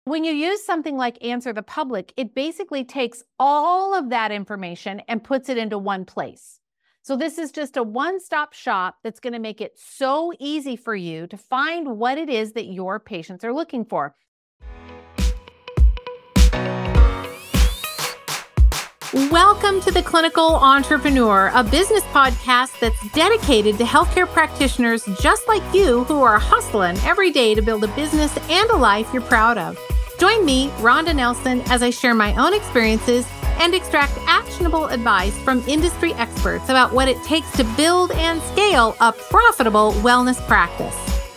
When you use something like Answer the Public, it basically takes all of that information and puts it into one place. So this is just a one-stop shop that's going to make it so easy for you to find what it is that your patients are looking for. Welcome to The Clinical Entrepreneur, a business podcast that's dedicated to healthcare practitioners just like you who are hustling every day to build a business and a life you're proud of. Join me, Rhonda Nelson, as I share my own experiences and extract actionable advice from industry experts about what it takes to build and scale a profitable wellness practice.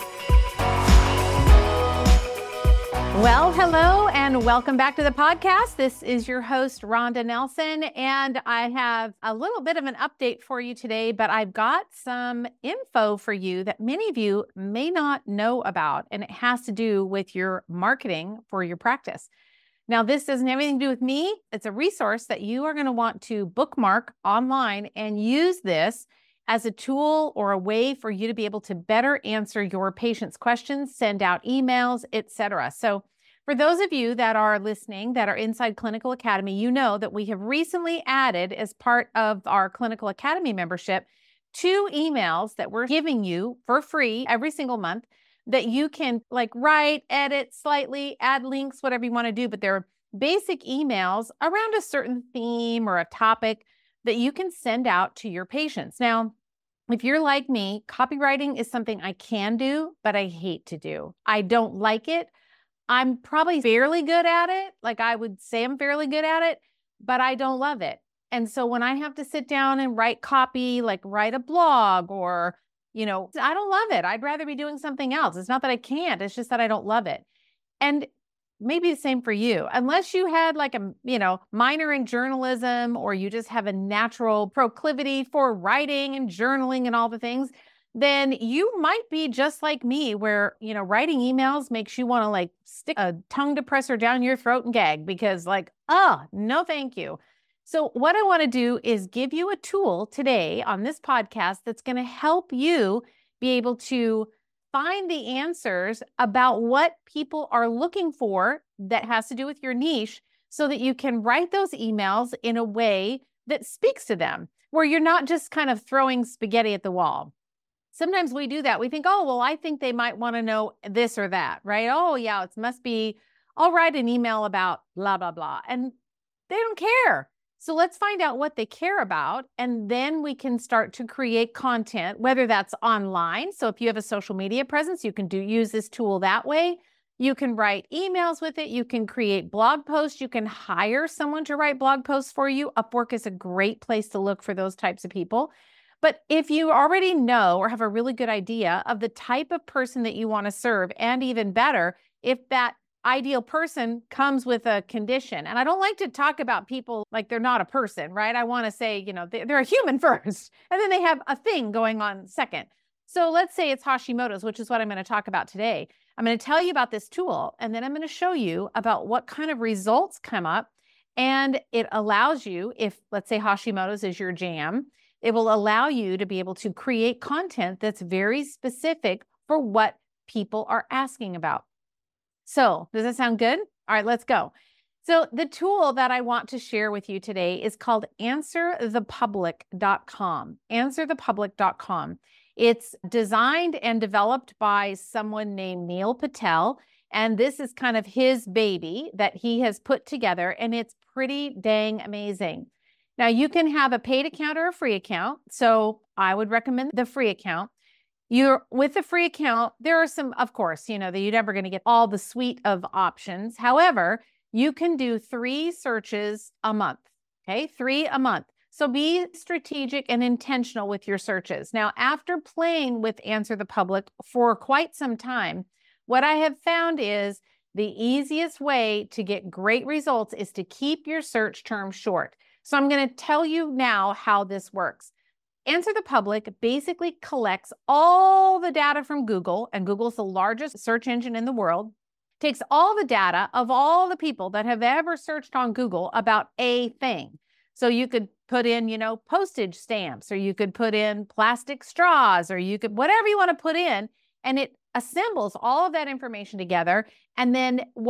Well, hello, and welcome back to the podcast. This is your host, Rhonda Nelson, and I have a little bit of an update for you today, but I've got some info for you that many of you may not know about, and it has to do with your marketing for your practice. Now, this doesn't have anything to do with me. It's a resource that you are going to want to bookmark online and use this as a tool or a way for you to be able to better answer your patients' questions, send out emails, etc. So for those of you that are listening that are inside Clinical Academy, you know that we have recently added as part of our Clinical Academy membership 2 emails that we're giving you for free every single month that you can write, edit slightly, add links, whatever you want to do. But they're basic emails around a certain theme or a topic that you can send out to your patients. Now, if you're like me, copywriting is something I can do, but I hate to do. I don't like it. I'm probably fairly good at it. I would say I'm fairly good at it, but I don't love it. And so when I have to sit down and write copy, write a blog or, I don't love it. I'd rather be doing something else. It's not that I can't, it's just that I don't love it. And maybe the same for you. Unless you had a minor in journalism or you just have a natural proclivity for writing and journaling and all the things, then you might be just like me where, writing emails makes you want to stick a tongue depressor down your throat and gag because no, thank you. So what I want to do is give you a tool today on this podcast that's going to help you be able to find the answers about what people are looking for that has to do with your niche so that you can write those emails in a way that speaks to them, where you're not just kind of throwing spaghetti at the wall. Sometimes we do that. We think, I think they might want to know this or that, right? Oh, yeah, it must be, I'll write an email about blah, blah, blah. And they don't care. So let's find out what they care about, and then we can start to create content, whether that's online. So if you have a social media presence, you can use this tool that way. You can write emails with it. You can create blog posts. You can hire someone to write blog posts for you. Upwork is a great place to look for those types of people. But if you already know or have a really good idea of the type of person that you want to serve, and even better, if that ideal person comes with a condition. And I don't like to talk about people like they're not a person, right? I want to say, they're a human first, and then they have a thing going on second. So let's say it's Hashimoto's, which is what I'm going to talk about today. I'm going to tell you about this tool, and then I'm going to show you about what kind of results come up. And it allows you, if let's say Hashimoto's is your jam, it will allow you to be able to create content that's very specific for what people are asking about. So does that sound good? All right, let's go. So the tool that I want to share with you today is called AnswerThePublic.com. AnswerThePublic.com. It's designed and developed by someone named Neil Patel, and this is kind of his baby that he has put together, and it's pretty dang amazing. Now, you can have a paid account or a free account, so I would recommend the free account. With the free account, there are some, of course, that you're never going to get all the suite of options. However, you can do 3 searches a month, okay? 3 a month. So be strategic and intentional with your searches. Now, after playing with Answer the Public for quite some time, what I have found is the easiest way to get great results is to keep your search term short. So I'm going to tell you now how this works. Answer the Public basically collects all the data from Google, and Google's the largest search engine in the world, takes all the data of all the people that have ever searched on Google about a thing. So you could put in, postage stamps, or you could put in plastic straws, or you could, whatever you want to put in, and it assembles all of that information together. And then what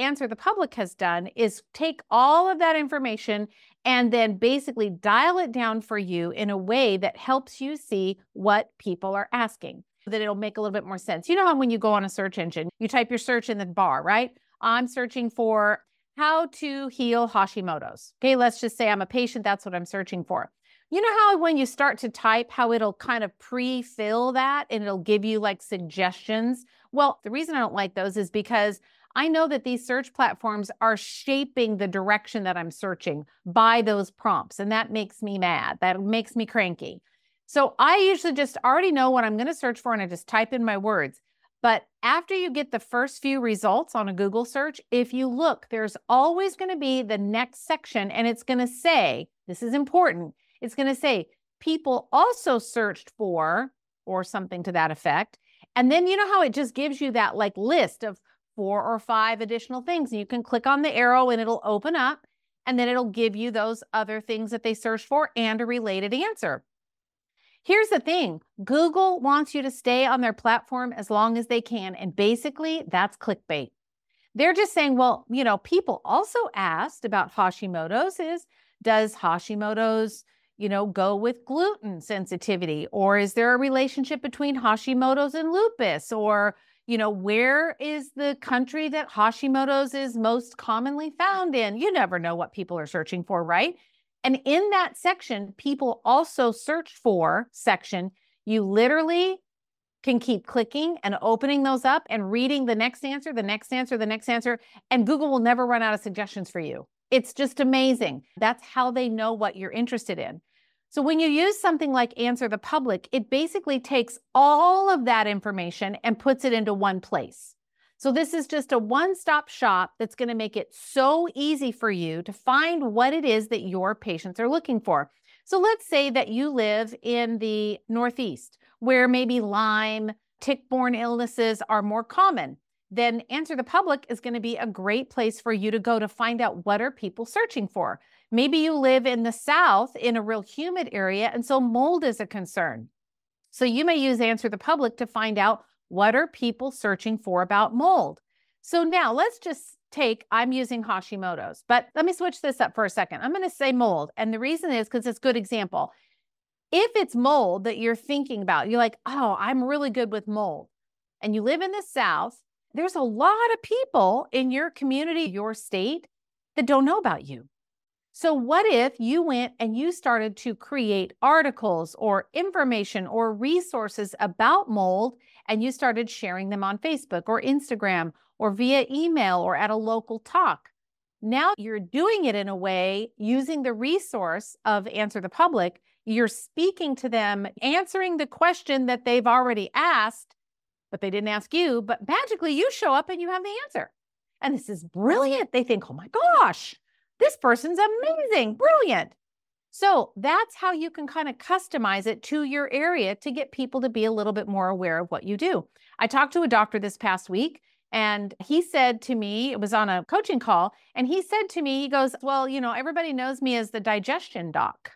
Answer the Public has done is take all of that information and then basically dial it down for you in a way that helps you see what people are asking, so that it'll make a little bit more sense. You know how when you go on a search engine, you type your search in the bar, right? I'm searching for how to heal Hashimoto's. Okay, let's just say I'm a patient. That's what I'm searching for. You know how when you start to type, how it'll kind of pre-fill that and it'll give you like suggestions? Well, the reason I don't like those is because I know that these search platforms are shaping the direction that I'm searching by those prompts. And that makes me mad. That makes me cranky. So I usually just already know what I'm going to search for and I just type in my words. But after you get the first few results on a Google search, if you look, there's always going to be the next section and it's going to say, this is important, it's going to say, people also searched for, or something to that effect. And then you know how it just gives you that like list of 4 or 5 additional things. And you can click on the arrow and it'll open up and then it'll give you those other things that they searched for and a related answer. Here's the thing, Google wants you to stay on their platform as long as they can. And basically that's clickbait. They're just saying, well, you know, people also asked about Hashimoto's does Hashimoto's, you know, go with gluten sensitivity? Or is there a relationship between Hashimoto's and lupus? Or, you know, where is the country that Hashimoto's is most commonly found in? You never know what people are searching for, right? And in that section, people also search for section, you literally can keep clicking and opening those up and reading the next answer, the next answer, the next answer, and Google will never run out of suggestions for you. It's just amazing. That's how they know what you're interested in. So when you use something like Answer the Public, it basically takes all of that information and puts it into one place. So this is just a one-stop shop that's going to make it so easy for you to find what it is that your patients are looking for. So let's say that you live in the Northeast, where maybe Lyme, tick-borne illnesses are more common. Then Answer the Public is going to be a great place for you to go to find out what are people searching for. Maybe you live in the South in a real humid area, and so mold is a concern. So you may use Answer the Public to find out what are people searching for about mold. So now let's just take, I'm using Hashimoto's, but let me switch this up for a second. I'm going to say mold. And the reason is because it's a good example. If it's mold that you're thinking about, you're like, oh, I'm really good with mold, and you live in the South, there's a lot of people in your community, your state, that don't know about you. So what if you went and you started to create articles or information or resources about mold, and you started sharing them on Facebook or Instagram or via email or at a local talk? Now you're doing it in a way using the resource of Answer the Public. You're speaking to them, answering the question that they've already asked, but they didn't ask you, but magically you show up and you have the answer. And this is brilliant. They think, oh my gosh, this person's amazing, brilliant. So that's how you can kind of customize it to your area to get people to be a little bit more aware of what you do. I talked to a doctor this past week, and he said to me, it was on a coaching call, and he said to me, he goes, well, you know, everybody knows me as the digestion doc.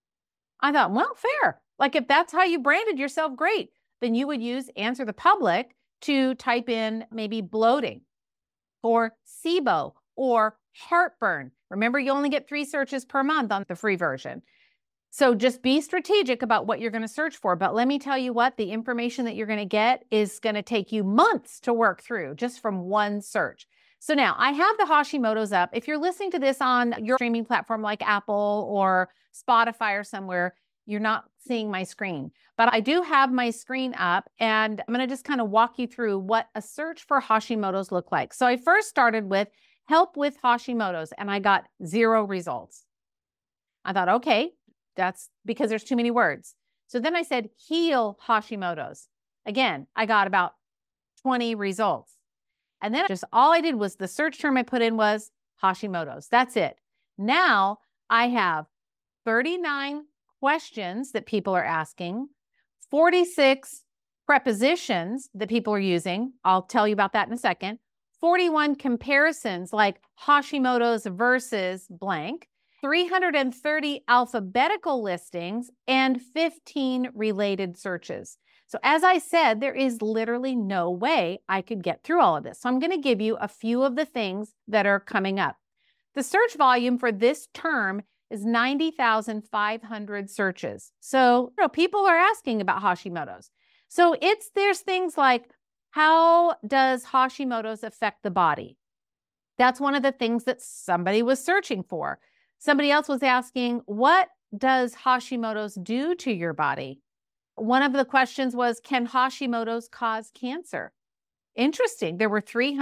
I thought, well, fair. Like if that's how you branded yourself, great. Then you would use Answer the Public to type in maybe bloating or SIBO or heartburn. Remember, you only get 3 searches per month on the free version. So just be strategic about what you're going to search for. But let me tell you what, the information that you're going to get is going to take you months to work through just from one search. So now I have the Hashimoto's up. If you're listening to this on your streaming platform like Apple or Spotify or somewhere, you're not seeing my screen. But I do have my screen up, and I'm going to just kind of walk you through what a search for Hashimoto's look like. So I first started with help with Hashimoto's, and I got 0 results. I thought, okay, that's because there's too many words. So then I said, heal Hashimoto's. Again, I got about 20 results. And then just all I did was the search term I put in was Hashimoto's. That's it. Now I have 39 questions that people are asking, 46 prepositions that people are using. I'll tell you about that in a second. 41 comparisons like Hashimoto's versus blank, 330 alphabetical listings, and 15 related searches. So as I said, there is literally no way I could get through all of this. So I'm going to give you a few of the things that are coming up. The search volume for this term is 90,500 searches. So, people are asking about Hashimoto's. So there's things like, how does Hashimoto's affect the body? That's one of the things that somebody was searching for. Somebody else was asking, what does Hashimoto's do to your body? One of the questions was, can Hashimoto's cause cancer? Interesting. There were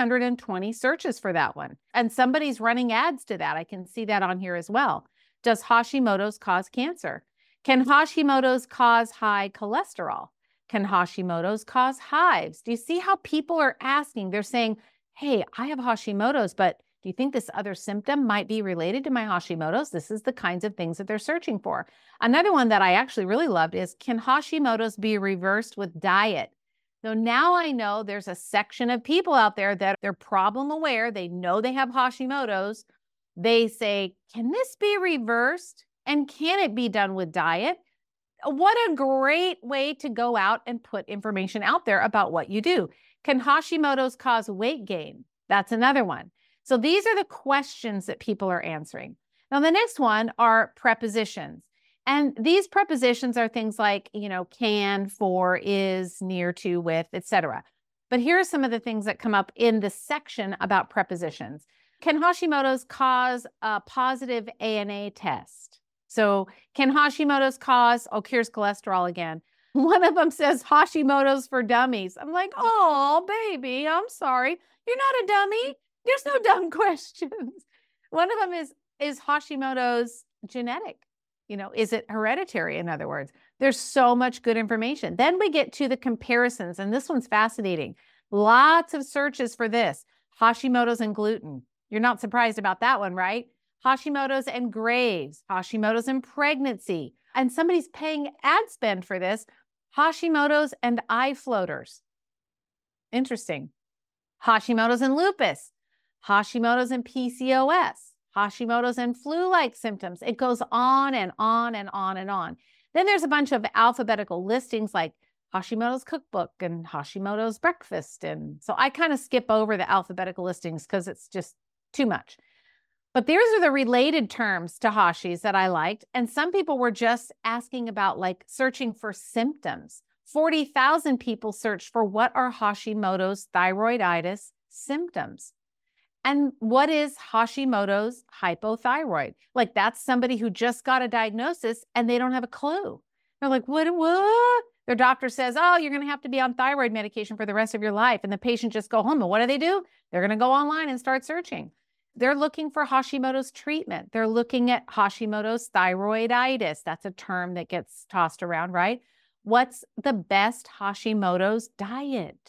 320 searches for that one. And somebody's running ads to that. I can see that on here as well. Does Hashimoto's cause cancer? Can Hashimoto's cause high cholesterol? Can Hashimoto's cause hives? Do you see how people are asking? They're saying, hey, I have Hashimoto's, but do you think this other symptom might be related to my Hashimoto's? This is the kinds of things that they're searching for. Another one that I actually really loved is, can Hashimoto's be reversed with diet? So now I know there's a section of people out there that they're problem aware. They know they have Hashimoto's. They say, can this be reversed? And can it be done with diet? What a great way to go out and put information out there about what you do. Can Hashimoto's cause weight gain? That's another one. So these are the questions that people are answering. Now, the next one are prepositions. And these prepositions are things like, can, for, is, near to, with, etc. But here are some of the things that come up in the section about prepositions. Can Hashimoto's cause a positive ANA test? So can Hashimoto's cause, here's cholesterol again. One of them says Hashimoto's for dummies. I'm like, oh, baby, I'm sorry. You're not a dummy. There's no dumb questions. One of them is Hashimoto's genetic? Is it hereditary? In other words, there's so much good information. Then we get to the comparisons, and this one's fascinating. Lots of searches for this. Hashimoto's and gluten. You're not surprised about that one, right? Hashimoto's and Graves, Hashimoto's and pregnancy. And somebody's paying ad spend for this. Hashimoto's and eye floaters. Interesting. Hashimoto's and lupus. Hashimoto's and PCOS. Hashimoto's and flu-like symptoms. It goes on and on and on and on. Then there's a bunch of alphabetical listings like Hashimoto's cookbook and Hashimoto's breakfast. And so I kind of skip over the alphabetical listings because it's just too much. But these are the related terms to Hashi's that I liked. And some people were just asking about searching for symptoms. 40,000 people searched for what are Hashimoto's thyroiditis symptoms. And what is Hashimoto's hypothyroid? That's somebody who just got a diagnosis and they don't have a clue. They're like, what? Their doctor says, oh, you're going to have to be on thyroid medication for the rest of your life. And the patient just go home. And what do? They're going to go online and start searching. They're looking for Hashimoto's treatment. They're looking at Hashimoto's thyroiditis. That's a term that gets tossed around, right? What's the best Hashimoto's diet?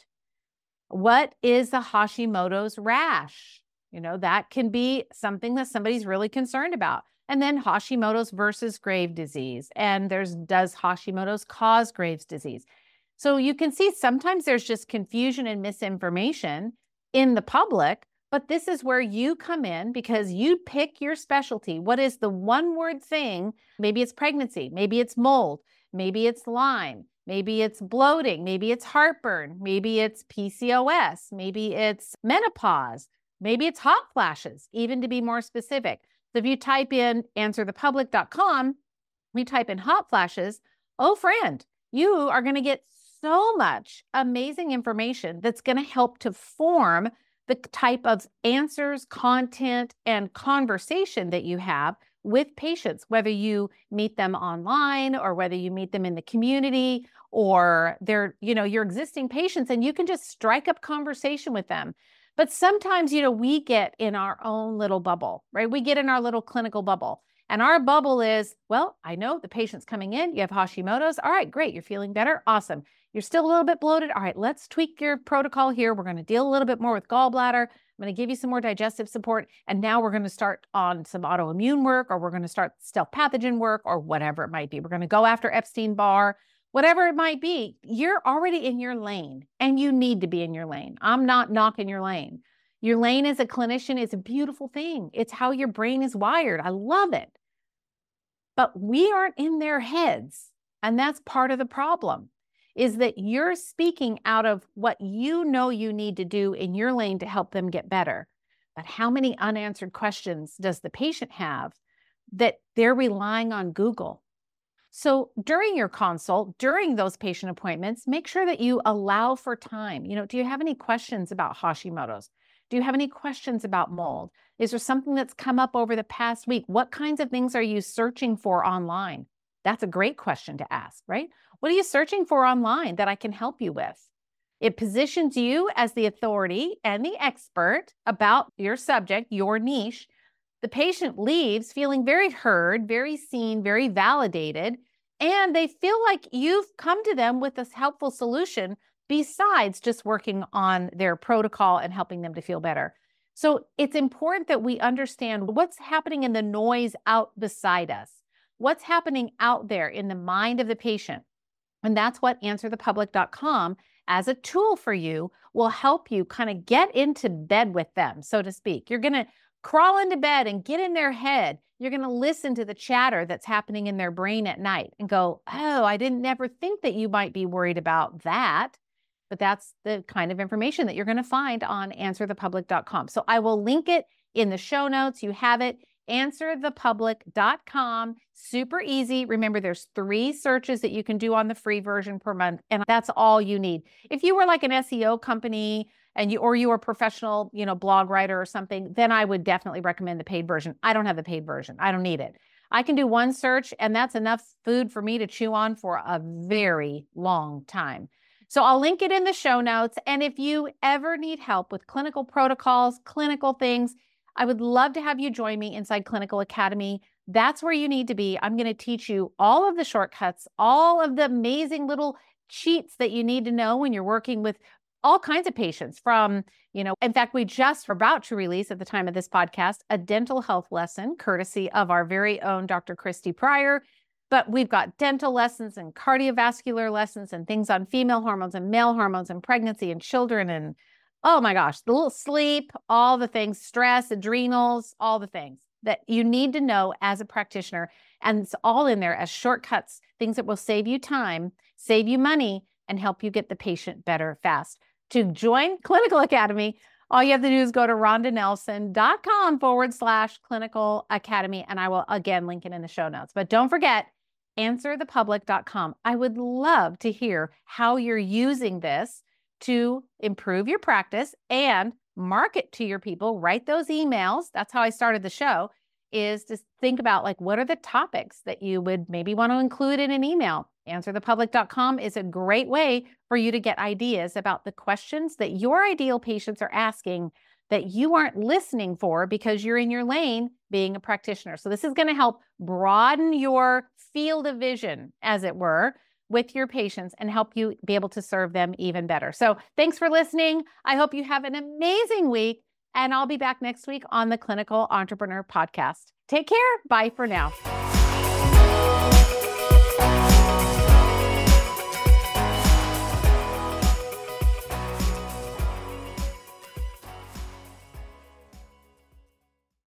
What is the Hashimoto's rash? That can be something that somebody's really concerned about. And then Hashimoto's versus Graves' disease. And does Hashimoto's cause Graves' disease? So you can see sometimes there's just confusion and misinformation in the public, but this is where you come in because you pick your specialty. What is the one word thing? Maybe it's pregnancy, maybe it's mold, maybe it's Lyme, maybe it's bloating, maybe it's heartburn, maybe it's PCOS, maybe it's menopause, maybe it's hot flashes, even to be more specific. So if you type in answerthepublic.com, you type in hot flashes, oh friend, you are going to get so much amazing information that's going to help to form the type of answers, content, and conversation that you have with patients, whether you meet them online or whether you meet them in the community or they're, your existing patients, and you can just strike up conversation with them. But sometimes, we get in our own little bubble, right? We get in our little clinical bubble. And our bubble is, well, I know the patient's coming in. You have Hashimoto's. All right, great. You're feeling better. Awesome. You're still a little bit bloated. All right, let's tweak your protocol here. We're going to deal a little bit more with gallbladder. I'm going to give you some more digestive support. And now we're going to start on some autoimmune work, or we're going to start stealth pathogen work, or whatever it might be. We're going to go after Epstein-Barr, whatever it might be. You're already in your lane, and you need to be in your lane. I'm not knocking your lane. Your lane as a clinician is a beautiful thing. It's how your brain is wired. I love it. But we aren't in their heads, and that's part of the problem. is that you're speaking out of what you know you need to do in your lane to help them get better. But how many unanswered questions does the patient have that they're relying on Google? So during your consult, during those patient appointments, make sure that you allow for time. Do you have any questions about Hashimoto's? Do you have any questions about mold? Is there something that's come up over the past week? What kinds of things are you searching for online? That's a great question to ask, right? What are you searching for online that I can help you with? It positions you as the authority and the expert about your subject, your niche. The patient leaves feeling very heard, very seen, very validated, and they feel like you've come to them with this helpful solution besides just working on their protocol and helping them to feel better. So it's important that we understand what's happening in the noise out beside us, what's happening out there in the mind of the patient. And that's what AnswerThePublic.com as a tool for you will help you kind of get into bed with them, so to speak. You're going to crawl into bed and get in their head. You're going to listen to the chatter that's happening in their brain at night and go, oh, I didn't ever think that you might be worried about that. But that's the kind of information that you're going to find on AnswerThePublic.com. So I will link it in the show notes. You have it. AnswerThePublic.com. Super easy. Remember, there's 3 searches that you can do on the free version per month, and that's all you need. If you were like an SEO company and you were a professional, blog writer or something, then I would definitely recommend the paid version. I don't have the paid version. I don't need it. I can do one search, and that's enough food for me to chew on for a very long time. So I'll link it in the show notes. And if you ever need help with clinical protocols, clinical things, I would love to have you join me inside Clinical Academy. That's where you need to be. I'm going to teach you all of the shortcuts, all of the amazing little cheats that you need to know when you're working with all kinds of patients from, in fact, we just are about to release at the time of this podcast, a dental health lesson, courtesy of our very own Dr. Christy Pryor. But we've got dental lessons and cardiovascular lessons and things on female hormones and male hormones and pregnancy and children and, oh my gosh, the little sleep, all the things, stress, adrenals, all the things that you need to know as a practitioner. And it's all in there as shortcuts, things that will save you time, save you money, and help you get the patient better fast. To join Clinical Academy, all you have to do is go to rondanelson.com/Clinical Academy. And I will again link it in the show notes. But don't forget, AnswerThePublic.com. I would love to hear how you're using this to improve your practice and market to your people. Write those emails. That's how I started the show, is to think about what are the topics that you would maybe want to include in an email. AnswerThePublic.com is a great way for you to get ideas about the questions that your ideal patients are asking that you aren't listening for because you're in your lane being a practitioner. So this is going to help broaden your field of vision, as it were, with your patients and help you be able to serve them even better. So thanks for listening. I hope you have an amazing week, and I'll be back next week on the Clinical Entrepreneur Podcast. Take care. Bye for now.